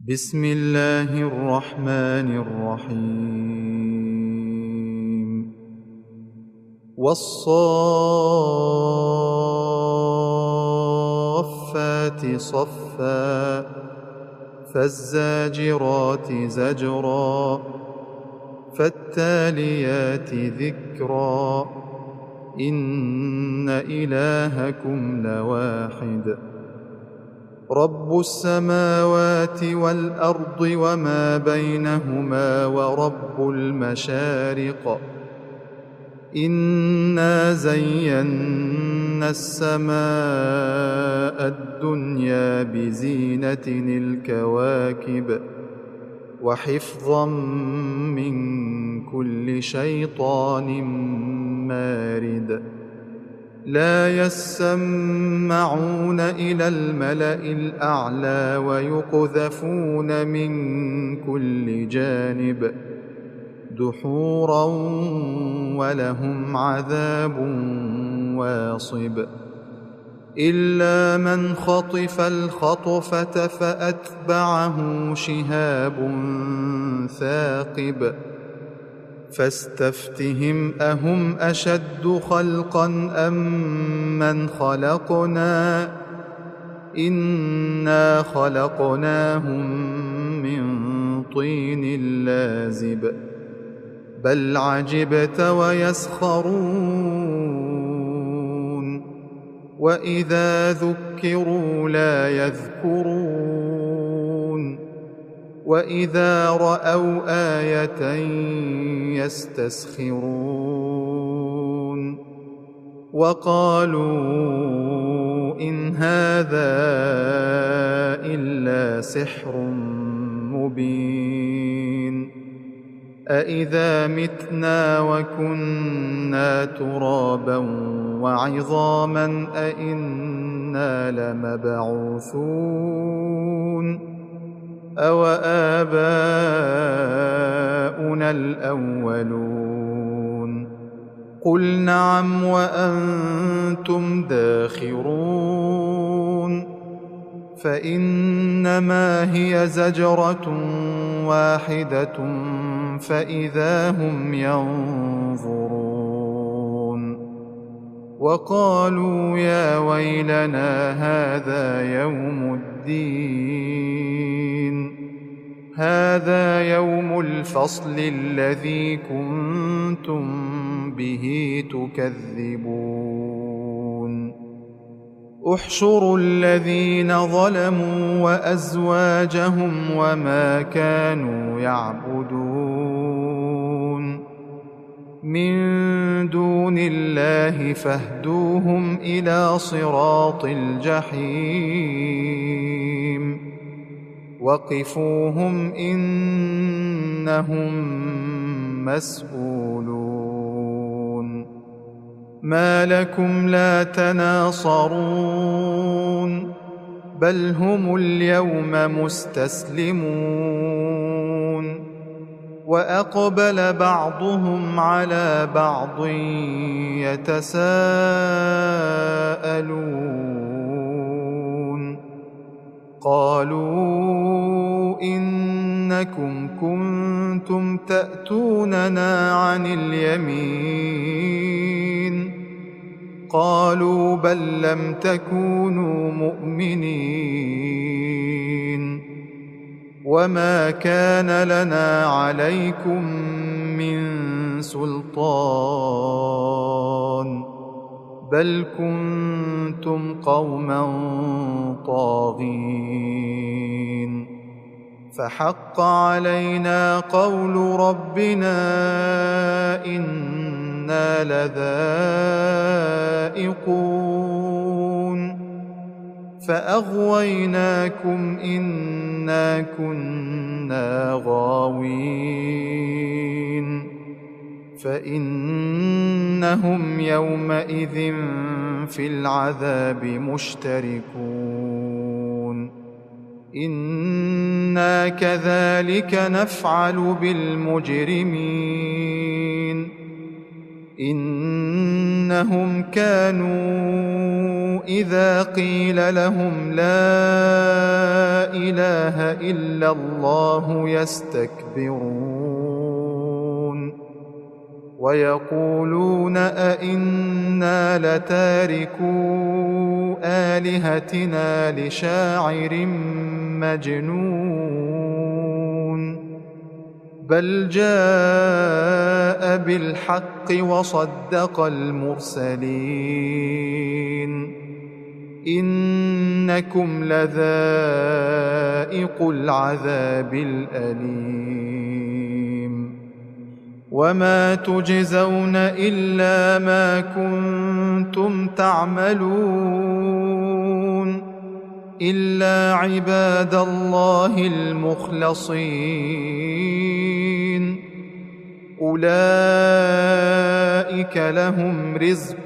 بسم الله الرحمن الرحيم والصافات صفا فالزاجرات زجرا فالتاليات ذكرا إن إلهكم لواحد رب السماوات والأرض وما بينهما ورب المشارق إنا زينا السماء الدنيا بزينة الكواكب وحفظا من كل شيطان مارد لا يسمعون إلى الملأ الأعلى ويقذفون من كل جانب دحورا ولهم عذاب واصب إلا من خطف الخطفة فأتبعه شهاب ثاقب فاستفتهم أهم أشد خلقا أم من خلقنا إنا خلقناهم من طين لازب بل عجبت ويسخرون وإذا ذكروا لا يذكرون وإذا رأوا آية يستسخرون وقالوا إن هذا إلا سحر مبين أإذا متنا وكنا ترابا وعظاما أإنا لمبعوثون أوآباؤنا الأولون قل نعم وأنتم داخرون فإنما هي زجرة واحدة فإذا هم ينظرون وقالوا يا ويلنا هذا يوم الدين هذا يوم الفصل الذي كنتم به تكذبون احشروا الذين ظلموا وأزواجهم وما كانوا يعبدون من دون الله فاهدوهم إلى صراط الجحيم وقفوهم إنهم مسؤولون ما لكم لا تناصرون بل هم اليوم مستسلمون وأقبل بعضهم على بعض يتساءلون قالوا إنكم كنتم تأتوننا عن اليمين قالوا بل لم تكونوا مؤمنين وما كان لنا عليكم من سلطان بل كنتم قوما طاغين فحق علينا قول ربنا إنا لذائقون فأغويناكم إنا كنا غاوين فإنهم يومئذ في العذاب مشتركون إنا كذلك نفعل بالمجرمين إنهم كانوا إذا قيل لهم لا إله إلا الله يستكبرون ويقولون أئنا لتاركو آلهتنا لشاعر مجنون بل جاء بالحق وصدق المرسلين إنكم لذائق العذاب الأليم وما تجزون إلا ما كنتم تعملون إلا عباد الله المخلصين أولئك لهم رزق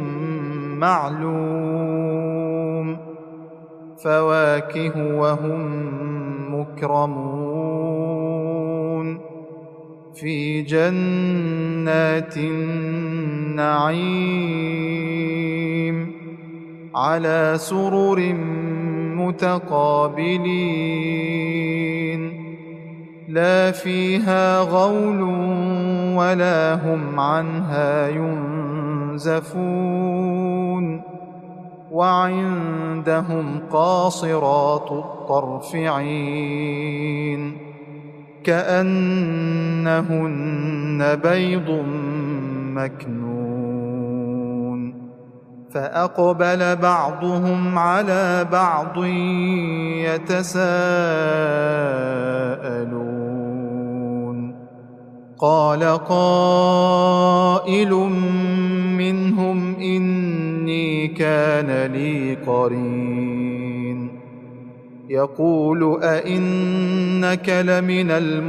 معلوم فواكه وهم مكرمون في جنات النعيم على سرر متقابلين لا فيها غول ولا هم عنها ينزفون وعندهم قاصرات الطرف عين كأنهن بيض مكنون فأقبل بعضهم على بعض يتساءلون قال قائل منهم إني كان لي قرين يقول أئنك لمن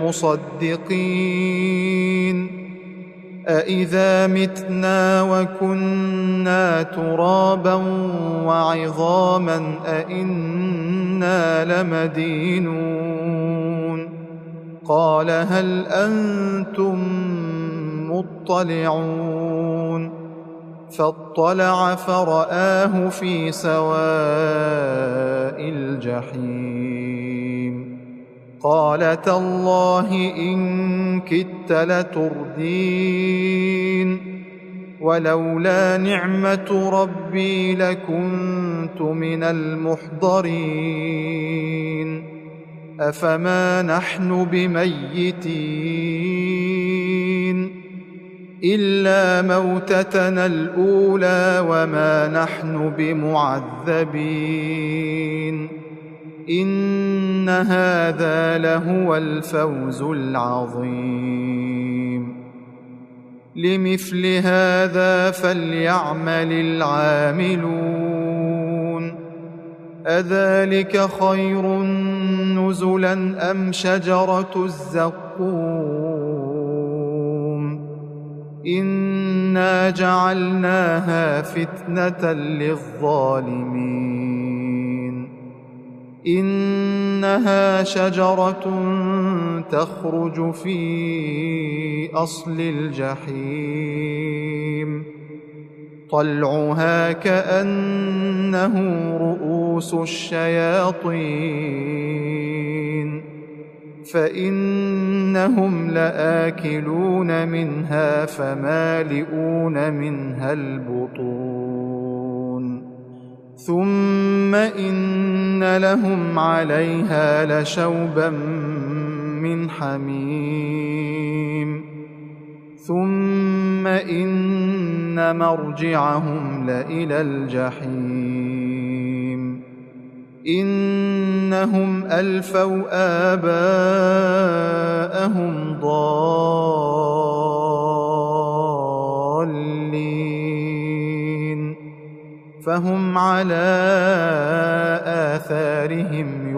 المصدقين أإذا متنا وكنا ترابا وعظاما أإنا لمدينون قال هل أنتم مطلعون فاطلع فرآه في سواء الجحيم قال تالله إن كدت لتردين ولولا نعمة ربي لكنت من المحضرين أفما نحن بميتين إلا موتتنا الأولى وما نحن بمعذبين إن هذا لهو الفوز العظيم لمثل هذا فليعمل العاملون أذلك خير نزلا أم شجرة الزقوم إنا جعلناها فتنة للظالمين إنها شجرة تخرج في أصل الجحيم طلعها كأنه رؤوس الشياطين فإنهم لآكلون منها فمالئون منها البطون ثم إن لهم عليها لشوبا من حميم ثم إن مرجعهم لإلى الجحيم إنهم ألفوا آباءهم ضالين فهم على آثارهم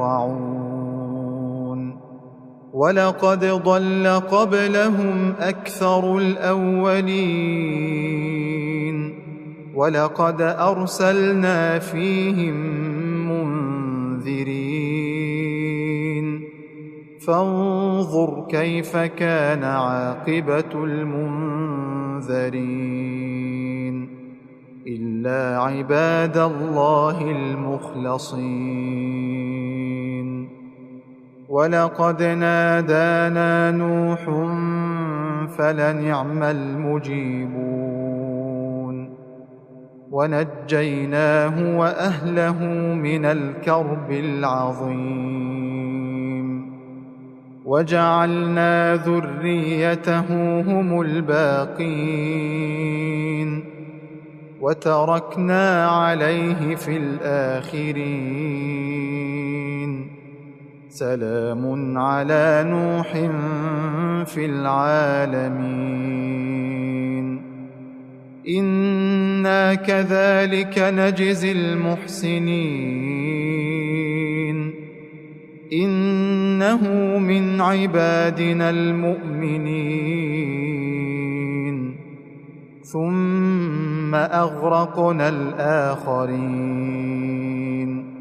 يهرعون ولقد ضل قبلهم أكثر الأولين ولقد أرسلنا فيهم منذرين فانظر كيف كان عاقبة المنذرين إلا عباد الله المخلصين. ولقد نادانا نوح فلنعم المجيبون ونجيناه وأهله من الكرب العظيم وجعلنا ذريته هم الباقين وتركنا عليه في الآخرين سلام على نوح في العالمين إنا كذلك نجزي المحسنين إنه من عبادنا المؤمنين ثم أغرقنا الآخرين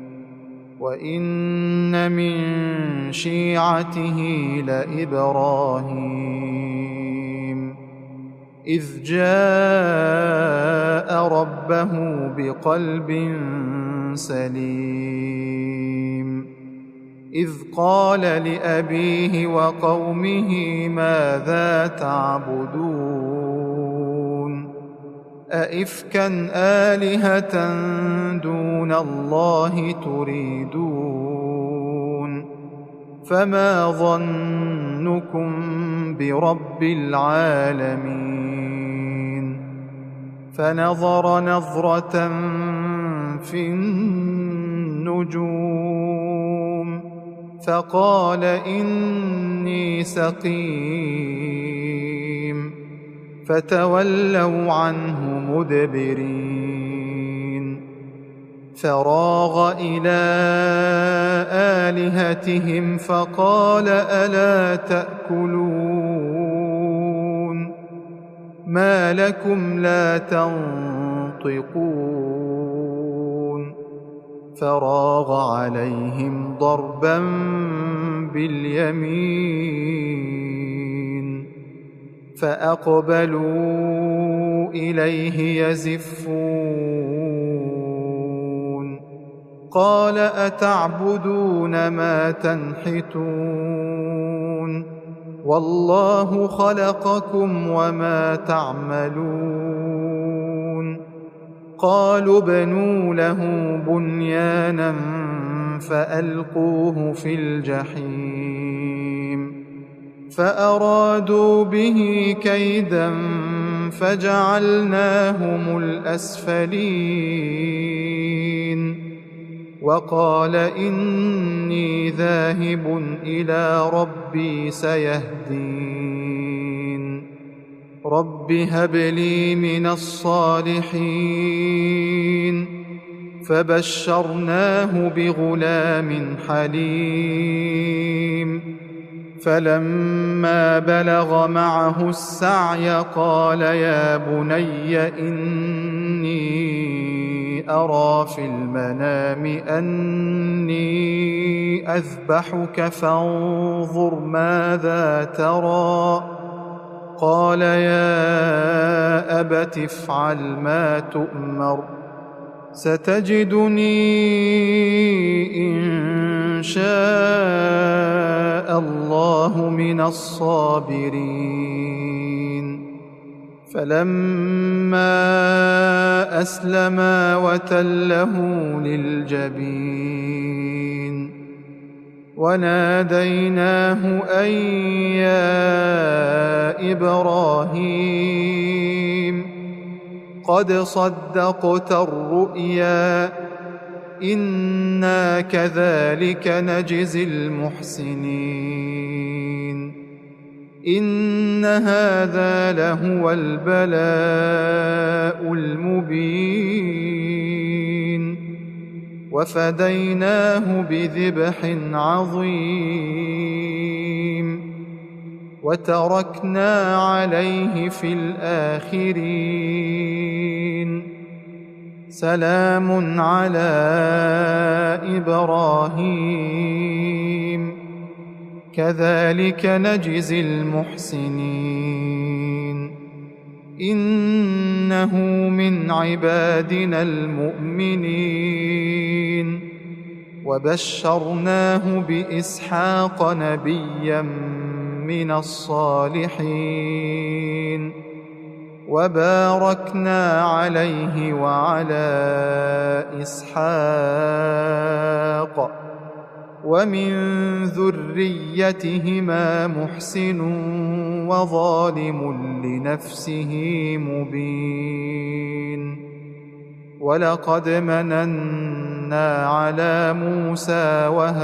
وإن من شيعته لإبراهيم إذ جاء ربه بقلب سليم إذ قال لأبيه وقومه ماذا تعبدون أئفكا آلهة دون الله تريدون فما ظنكم برب العالمين فنظر نظرة في النجوم فقال إني سقيم فتولوا عنه مدبرين فراغ إلى آلهتهم فقال ألا تأكلون ما لكم لا تنطقون فراغ عليهم ضربا باليمين فأقبلوا إليه يزفون قال أتعبدون ما تنحتون والله خلقكم وما تعملون قالوا ابنوا له بنيانا فألقوه في الجحيم فأرادوا به كيدا فجعلناهم الأسفلين وقال إني ذاهب إلى ربي سيهدين رب هب لي من الصالحين فبشرناه بغلام حليم فلما بلغ معه السعي قال يا بني إني أرى في المنام أني أذبحك فانظر ماذا ترى قال يا أبت افعل ما تؤمر ستجدني إن شاء الله من الصابرين فلما أسلما وتله للجبين وناديناه أن يا إبراهيم قد صدقت الرؤيا إنا كذلك نجزي المحسنين إن هذا لهو البلاء المبين وفديناه بذبح عظيم وتركنا عليه في الآخرين سلام على إبراهيم كذلك نجزي المحسنين إنه من عبادنا المؤمنين وبشرناه بإسحاق نبيا من الصالحين وباركنا عليه وعلى إسحاق ومن ذريتهما محسن وظالم لنفسه مبين ولقد مننا على موسى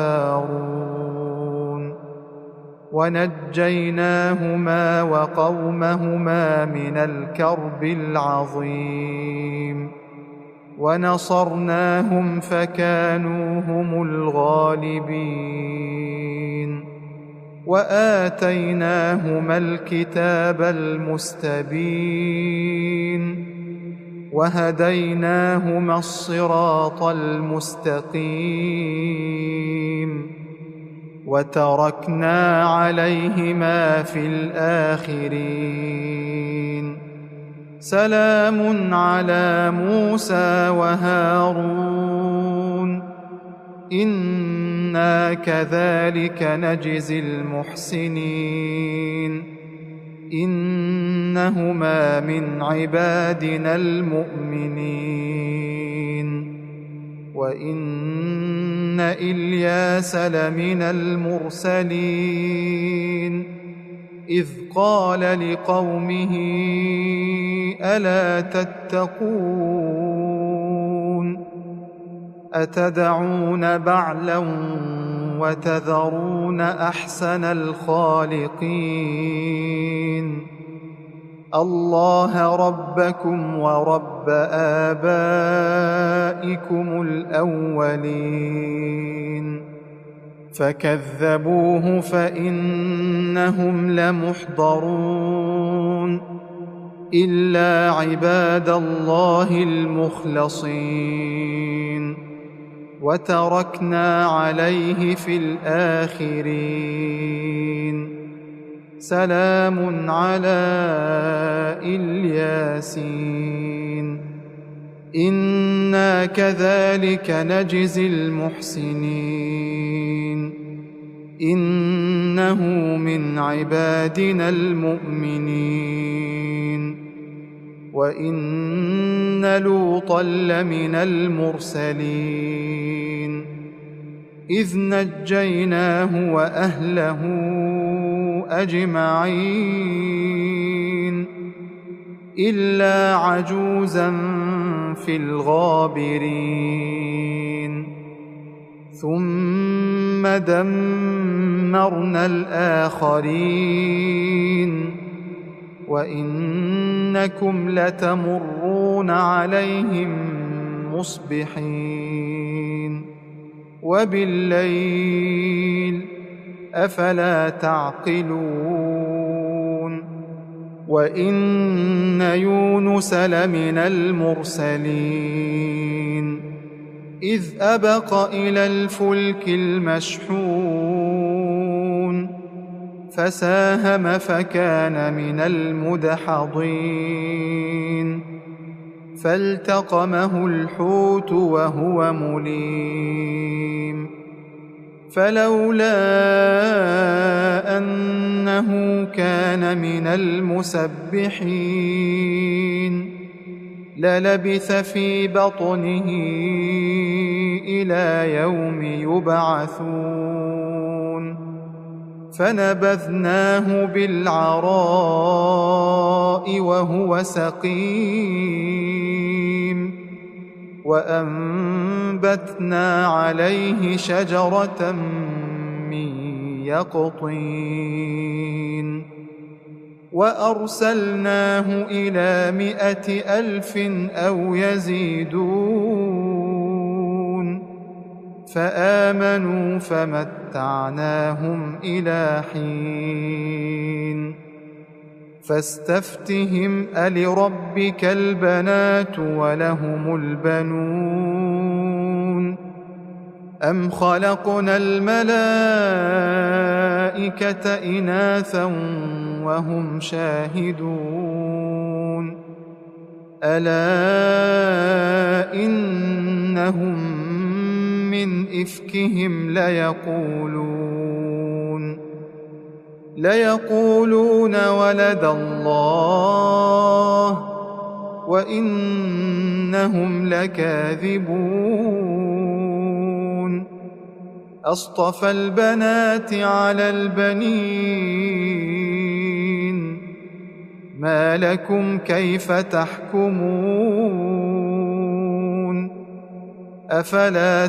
وهارون ونجيناهما وقومهما من الكرب العظيم ونصرناهم فكانوا هم الغالبين وآتيناهما الكتاب المستبين وهديناهما الصراط المستقيم وتركنا عليهما في الآخرين سلام على موسى وهارون إنا كذلك نجزي المحسنين إنهما من عبادنا المؤمنين وإن إلياس لمن المرسلين إذ قال لقومه ألا تتقون أتدعون بعلا وتذرون أحسن الخالقين الله ربكم ورب آبائكم الأولين فكذبوه فإنهم لمحضرون إلا عباد الله المخلصين وتركنا عليه في الآخرين سلام على الياسين إنا كذلك نجزي المحسنين إنه من عبادنا المؤمنين وإن لوطا لمن المرسلين إذ نجيناه وأهله أجمعين إلا عجوزا في الغابرين ثم دمرنا الآخرين وإنكم لتمرون عليهم مصبحين وبالليل أفلا تعقلون وإن يونس لمن المرسلين إذ أبق إلى الفلك المشحون فساهم فكان من المدحضين فالتقمه الحوت وهو مليم فلولا أنه كان من المسبحين للبث في بطنه إلى يوم يبعثون فنبذناه بالعراء وهو سقيم وأنبتنا عليه شجرة من يقطين وأرسلناه إلى 100,000 أو يزيدون فآمنوا فمتعناهم إلى حين فاستفتهم ألربك البنات ولهم البنون أم خلقنا الملائكة الملائكة إناثا وهم شاهدون ألا إنهم من إفكهم ليقولون ولد الله وإنهم لكاذبون أصطفى البنات على البنين ما لكم كيف تحكمون أفلا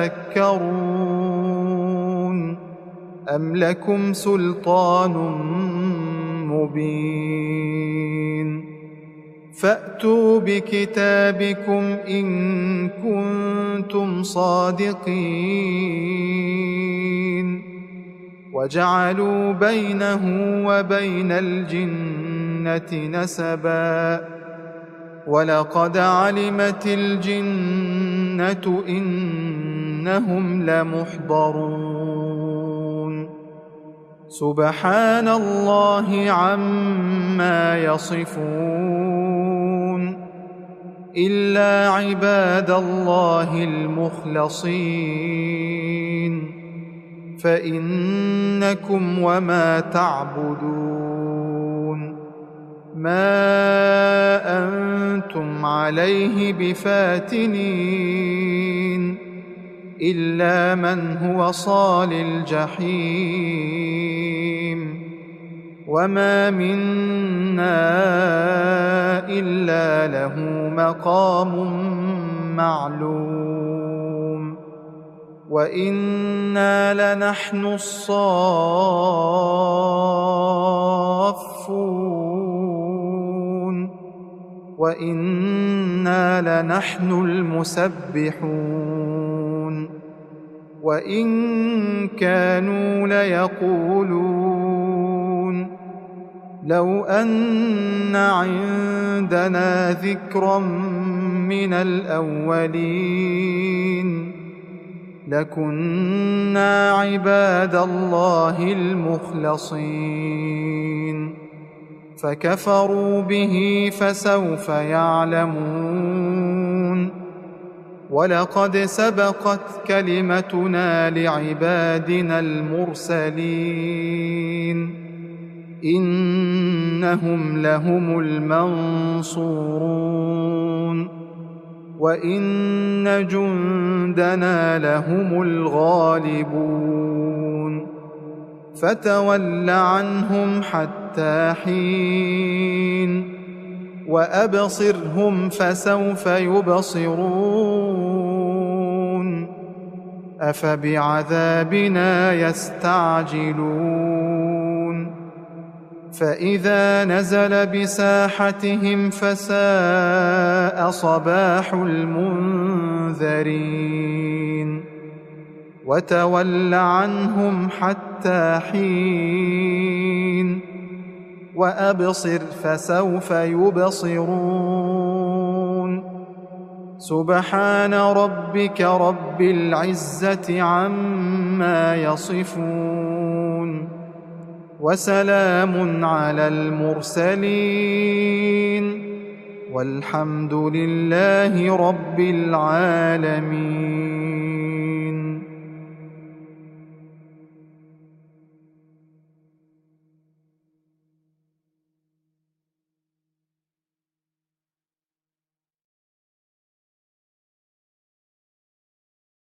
تذكرون أم لكم سلطان مبين فأتوا بكتابكم إن كنتم صادقين وجعلوا بينه وبين الجنة نسبا ولقد علمت الجنة إنهم لمحضرون سبحان الله عما يصفون إلا عباد الله المخلصين فإنكم وما تعبدون ما أنتم عليه بفاتنين إلا من هو صال الجحيم وما منا إلا له مقام معلوم وإنا لنحن الصافون وإنا لنحن المسبحون وإن كانوا ليقولون لو أن عندنا ذكرا من الأولين لكنا عباد الله المخلصين فكفروا به فسوف يعلمون ولقد سبقت كلمتنا لعبادنا المرسلين إنهم لهم المنصورون وإن جندنا لهم الغالبون فتول عنهم حتى حين وأبصرهم فسوف يبصرون أفبعذابنا يستعجلون فإذا نزل بساحتهم فساء صباح المنذرين وتول عنهم حتى حين وأبصر فسوف يبصرون سبحان ربك رب العزة عما يصفون وسلام على المرسلين والحمد لله رب العالمين.